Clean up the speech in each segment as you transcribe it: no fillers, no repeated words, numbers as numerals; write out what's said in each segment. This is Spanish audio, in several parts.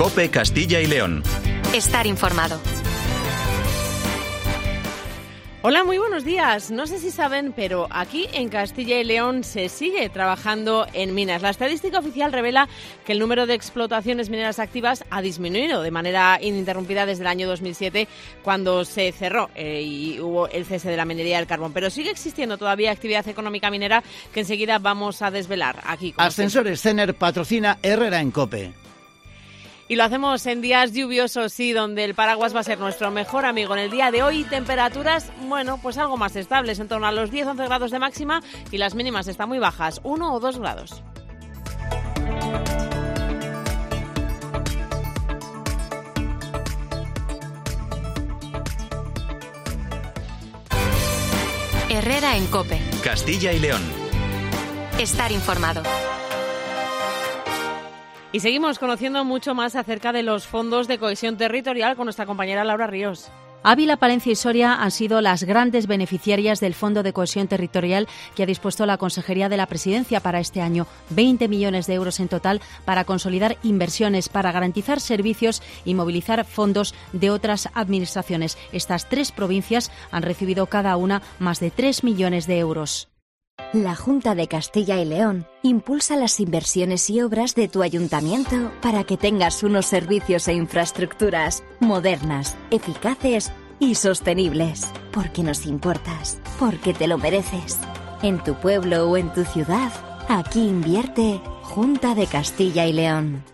COPE Castilla y León. Estar informado. Hola, muy buenos días. No sé si saben, pero aquí en Castilla y León se sigue trabajando en minas. La estadística oficial revela que el número de explotaciones mineras activas ha disminuido de manera ininterrumpida desde el año 2007, cuando se cerró y hubo el cese de la minería del carbón. Pero sigue existiendo todavía actividad económica minera que enseguida vamos a desvelar aquí. Ascensores Cener patrocina Herrera en COPE. Y lo hacemos en días lluviosos, sí, donde el paraguas va a ser nuestro mejor amigo en el día de hoy. Temperaturas, bueno, pues algo más estables, en torno a los 10-11 grados de máxima, y las mínimas están muy bajas, 1 o 2 grados. Herrera en COPE. Castilla y León. Estar informado. Y seguimos conociendo mucho más acerca de los fondos de cohesión territorial con nuestra compañera Laura Ríos. Ávila, Palencia y Soria han sido las grandes beneficiarias del Fondo de Cohesión Territorial que ha dispuesto la Consejería de la Presidencia para este año. 20 millones de euros en total para consolidar inversiones, para garantizar servicios y movilizar fondos de otras administraciones. Estas 3 provincias han recibido cada una más de 3 millones de euros. La Junta de Castilla y León impulsa las inversiones y obras de tu ayuntamiento para que tengas unos servicios e infraestructuras modernas, eficaces y sostenibles. Porque nos importas, porque te lo mereces. En tu pueblo o en tu ciudad, aquí invierte Junta de Castilla y León.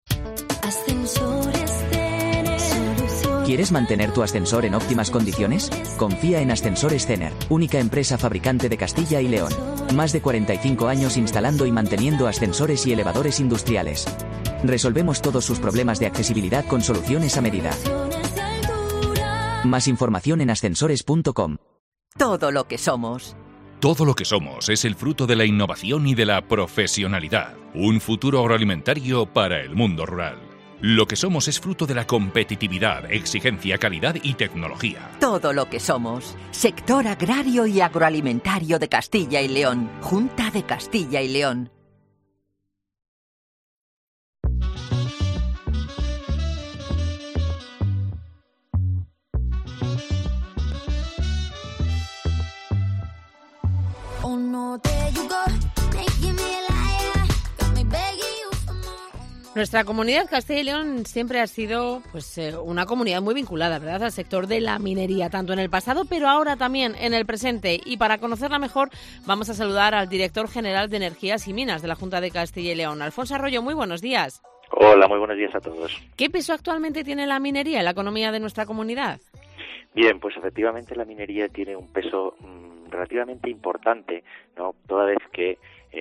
¿Quieres mantener tu ascensor en óptimas condiciones? Confía en Ascensores Cener, única empresa fabricante de Castilla y León. Más de 45 años instalando y manteniendo ascensores y elevadores industriales. Resolvemos todos sus problemas de accesibilidad con soluciones a medida. Más información en ascensores.com. Todo lo que somos. Todo lo que somos es el fruto de la innovación y de la profesionalidad. Un futuro agroalimentario para el mundo rural. Lo que somos es fruto de la competitividad, exigencia, calidad y tecnología. Todo lo que somos. Sector agrario y agroalimentario de Castilla y León. Junta de Castilla y León. Nuestra comunidad Castilla y León siempre ha sido una comunidad muy vinculada, ¿verdad?, al sector de la minería, tanto en el pasado, pero ahora también en el presente. Y para conocerla mejor, vamos a saludar al director general de Energías y Minas de la Junta de Castilla y León, Alfonso Arroyo. Muy buenos días. Hola, muy buenos días a todos. ¿Qué peso actualmente tiene la minería en la economía de nuestra comunidad? Bien, pues efectivamente la minería tiene un peso relativamente importante, ¿no? Toda vez que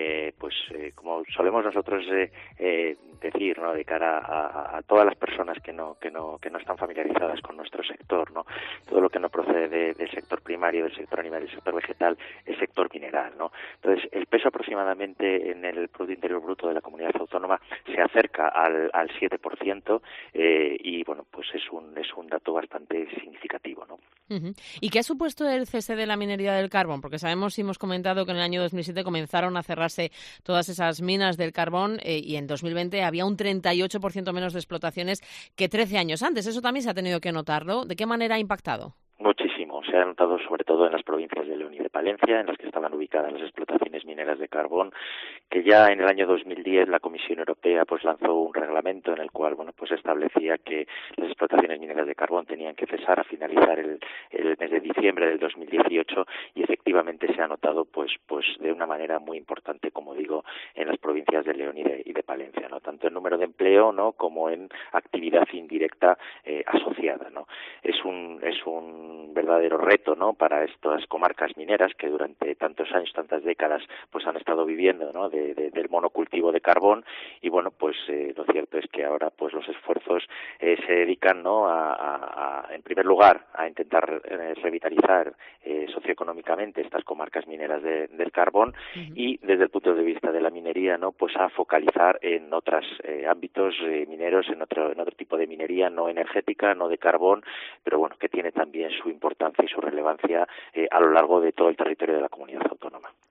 como solemos nosotros decir, ¿no?, de cara a todas las personas que no están familiarizadas con nuestro sector, ¿no?, todo lo que no procede del sector primario, del sector animal, del sector vegetal, el sector mineral, ¿no? Entonces, el peso aproximadamente en el Producto Interior Bruto de la comunidad autónoma se acerca al 7%, y bueno, pues es un dato bastante significativo, ¿no? Uh-huh. ¿Y qué ha supuesto el cese de la minería del carbón? Porque sabemos y hemos comentado que en el año 2007 comenzaron a cerrarse todas esas minas del carbón, y en 2020 había un 38% menos de explotaciones que 13 años antes. Eso también se ha tenido que notarlo. ¿De qué manera ha impactado? Muchísimo. Se ha notado sobre todo en las provincias de León y de Palencia, en las que estaban ubicadas las explotaciones mineras de carbón, que ya en el año 2010 la Comisión Europea pues lanzó un reglamento en el cual establecía que las explotaciones mineras de carbón tenían que cesar a finalizar el mes de diciembre del 2018, y efectivamente se ha notado pues de una manera muy importante, como digo, en las provincias de León y de Palencia, ¿no? Tanto en número de empleo, ¿no?, como en actividad indirecta asociada, ¿no? Es un verdadero reto, ¿no?, para estas comarcas mineras que durante tantos años, tantas décadas, pues han estado viviendo, ¿no?, del monocultivo de carbón. Y bueno, pues lo cierto es que ahora pues los esfuerzos se dedican, ¿no?, en primer lugar a intentar revitalizar socioeconómicamente estas comarcas mineras del carbón, uh-huh, y desde el punto de vista de la minería, ¿no?, pues a focalizar en otros ámbitos mineros, en otro tipo de minería no energética, no de carbón, pero bueno, que tiene también su importancia y su relevancia a lo largo de todo el territorio de la comunidad autónoma.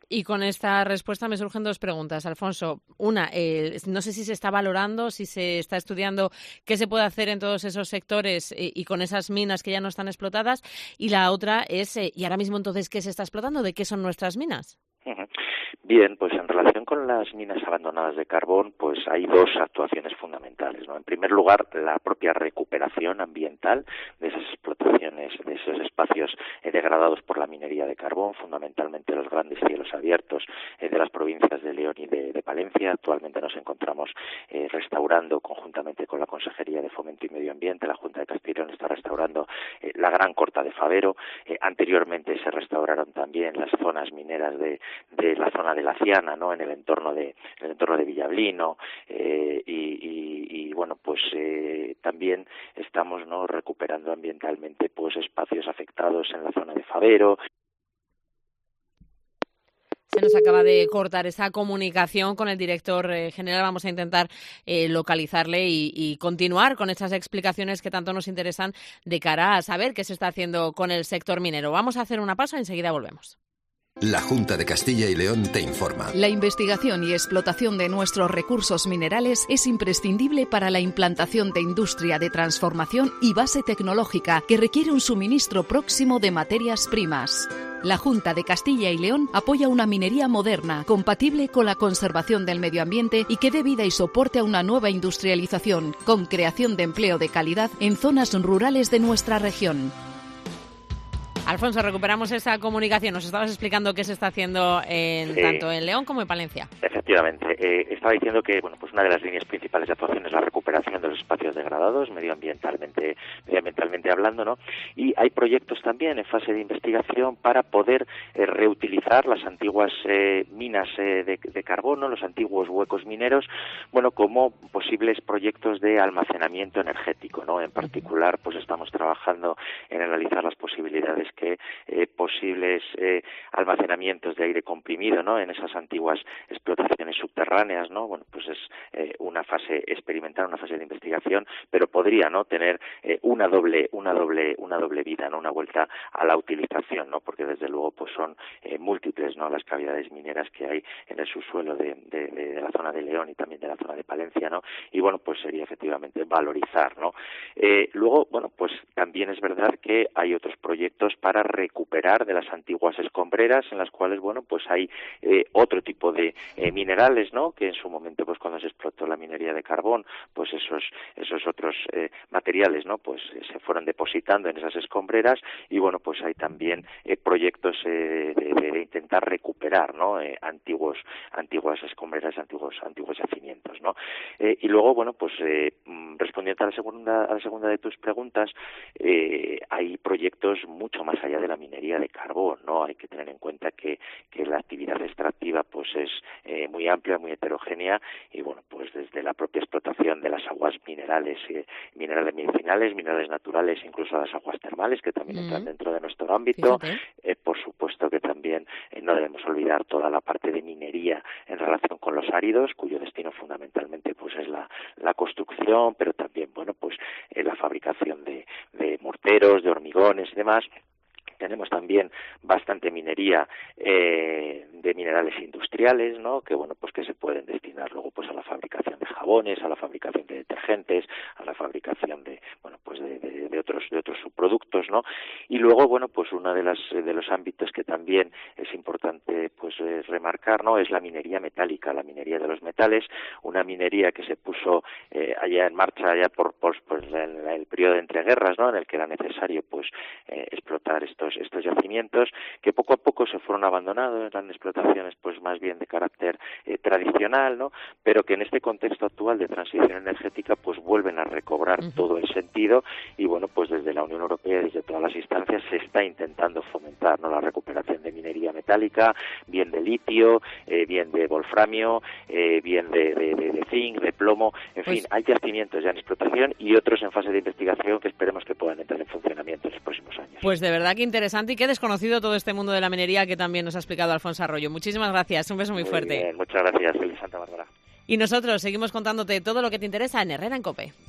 Y con esta respuesta me surgen dos preguntas, Alfonso. Una, no sé si se está valorando, si se está estudiando qué se puede hacer en todos esos sectores y con esas minas que ya no están explotadas. Y la otra es, ¿y ahora mismo entonces qué se está explotando? ¿De qué son nuestras minas? Bien, pues en relación con las minas abandonadas de carbón, pues hay dos actuaciones fundamentales, ¿no? En primer lugar, la propia recuperación ambiental de esas explotaciones, de esos espacios degradados por la minería de carbón, fundamentalmente los grandes cielos abiertos de las provincias de León y de Palencia. Actualmente nos encontramos restaurando, conjuntamente con la Consejería de Fomento y Medio Ambiente, la Junta de Castilla y León está restaurando la Gran Corta de Favero. Anteriormente se restauraron también las zonas mineras de la zona de la Ciana, ¿no? En el entorno de Villablino, y bueno, pues también estamos, ¿no?, recuperando ambientalmente pues espacios afectados en la zona de Favero. Se nos acaba de cortar esa comunicación con el director general. Vamos a intentar localizarle y continuar con estas explicaciones que tanto nos interesan de cara a saber qué se está haciendo con el sector minero. Vamos a hacer una pausa y enseguida volvemos. La Junta de Castilla y León te informa. La investigación y explotación de nuestros recursos minerales es imprescindible para la implantación de industria de transformación y base tecnológica que requiere un suministro próximo de materias primas. La Junta de Castilla y León apoya una minería moderna, compatible con la conservación del medio ambiente y que dé vida y soporte a una nueva industrialización, con creación de empleo de calidad en zonas rurales de nuestra región. Alfonso, recuperamos esa comunicación. Nos estabas explicando qué se está haciendo tanto en León como en Palencia. Efectivamente. Estaba diciendo que pues una de las líneas principales de actuación es la recuperación de los espacios degradados, medioambientalmente hablando, ¿no? Y hay proyectos también en fase de investigación para poder reutilizar las antiguas minas de carbono, los antiguos huecos mineros, bueno, como posibles proyectos de almacenamiento energético, ¿no? En particular, pues estamos trabajando en analizar las posibilidades que posibles almacenamientos de aire comprimido, ¿no?, en esas antiguas explotaciones subterráneas, ¿no? Bueno, pues es una fase experimental, una fase de investigación, pero podría, ¿no?, tener una doble vida, ¿no?, una vuelta a la utilización, ¿no?, porque desde luego pues son múltiples, ¿no?, las cavidades mineras que hay en el subsuelo de la zona de León y también de la zona de Palencia, ¿no? Y bueno, pues sería efectivamente valorizar, ¿no? Luego, bueno, pues también es verdad que hay otros proyectos para recuperar de las antiguas escombreras, en las cuales, bueno, pues hay otro tipo de minerales, ¿no?, que en su momento, pues cuando se explotó la minería de carbón, pues esos otros materiales, ¿no?, pues se fueron depositando en esas escombreras, y bueno, pues hay también proyectos de intentar recuperar, ¿no?, antiguas escombreras, antiguos yacimientos, ¿no? Y luego, bueno, pues respondiendo a la segunda de tus preguntas, hay proyectos mucho más allá de la minería de carbón, ¿no? Hay que tener en cuenta que la actividad extractiva pues es muy amplia, muy heterogénea, y bueno, pues desde la propia explotación de las aguas minerales medicinales, minerales naturales, incluso las aguas termales, que también entran dentro de nuestro ámbito. Por supuesto que también no debemos olvidar toda la parte de minería en relación con los áridos, cuyo destino fundamentalmente pues es la construcción, pero también, bueno, pues la fabricación de morteros, de hormigones y demás. Tenemos también bastante minería de minerales industriales, ¿no?, que bueno, pues que se pueden destinar luego pues a la fabricación de jabones, a la fabricación de detergentes, a la fabricación de, bueno, pues de otros subproductos, ¿no? Y luego, bueno, pues uno de los ámbitos que también es importante pues remarcar, ¿no?, es la minería metálica, la minería de los metales, una minería que se puso allá en marcha ya por el periodo de entreguerras, ¿no?, en el que era necesario pues explotar estos yacimientos, que poco a poco se fueron abandonando, eran explotaciones pues más bien de carácter tradicional, ¿no?, pero que en este contexto actual de transición energética pues vuelven a recobrar todo el sentido, y bueno, pues desde la Unión Europea, desde todas las instancias, se está intentando fomentar, ¿no?, la recuperación de minería metálica, bien de litio, bien de wolframio, bien de zinc, de plomo, en fin, hay yacimientos ya en explotación y otros en fase de investigación que esperemos que puedan entrar en funcionamiento en los próximos años. Pues de verdad que interesante y qué desconocido todo este mundo de la minería que también nos ha explicado Alfonso Arroyo. Muchísimas gracias, un beso muy fuerte. Bien, muchas gracias, feliz Santa Bárbara. Y nosotros seguimos contándote todo lo que te interesa en Herrera en COPE.